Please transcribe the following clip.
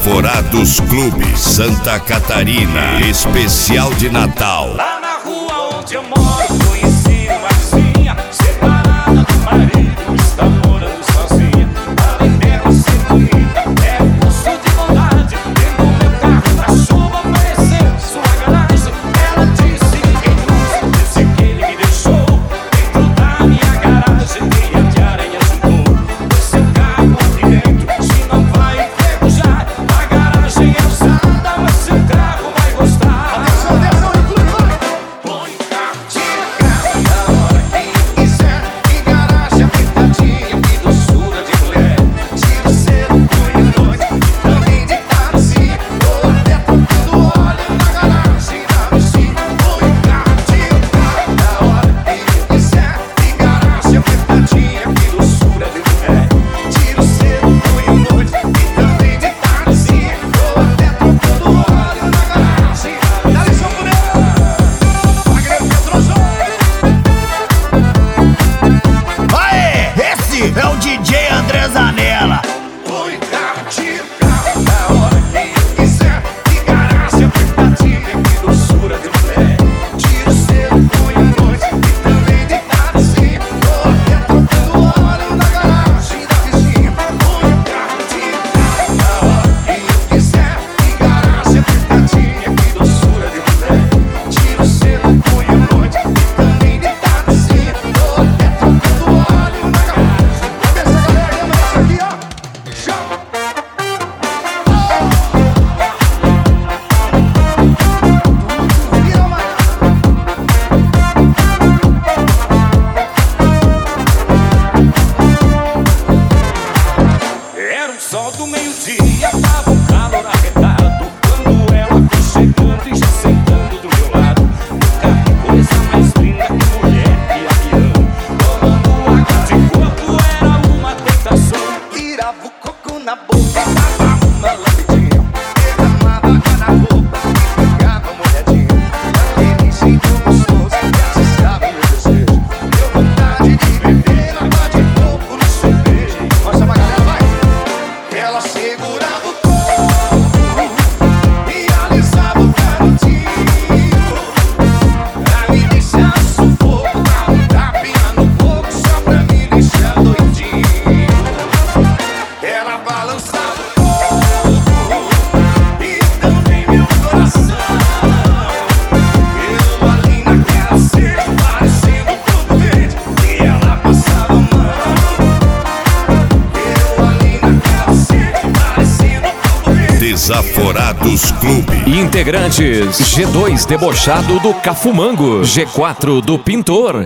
Desaforados Clube Santa Catarina, especial de Natal. Lá na rua onde eu moro, conheci uma vizinha, separada do marido, está morando sozinha. Além dela ser bonita, é poço de bondade. Dentro do meu carro, na chuva, apareceu sua garagem. Ela disse que quem usa, disse que ele me deixou dentro da minha garagem. Teia de aranha juntou o seu carro aqui dentro. Se não vai enferrujar, a garagem é usada, mas seu carro vai gostar. É o DJ André Zanella. Põe carro, tira o carro na hora que quiser. Que garagem apertadinha, que doçura de mulher. Tira o cedo, põe a noite e também de tardezinha. Tô até trocando óleo na garagem da vizinha. Põe o carro, tira o carro na hora que quiser. Que garagem apertadinha, que doçura de mulher. Tira o cedo, põe a noite e também de tardezinha. Tô até trocando óleo na garagem. Era um sol do meio-dia, tava um calor arretado. Quando ela foi chegando e já sentando do meu lado. Nunca vi coisa mais linda que mulher e avião. Tomando água de coco era uma tentação. Tirava o coco na boca, dava uma lambidinha. Derramava água na roupa e pegava molhadinha. Aquele jeito gostoso que atiçava meu desejo. Deu vontade de beber água de coco no cerveja. Mostra pra galera, vai! Ela segurava o corpo e alisava o garotinho. Pra me deixar no sufoco, dava um tapinha no coco só pra me deixar doidinho. Ela balançava o corpo e também meu coração. Eu ali naquela sede, parecendo um corpo verde, e ela passava a mão. Eu ali naquela sede, parecendo um corpo verde. Desaforados Clube. Integrantes: G2 Debochado do Cafumango, G4 do Pintor.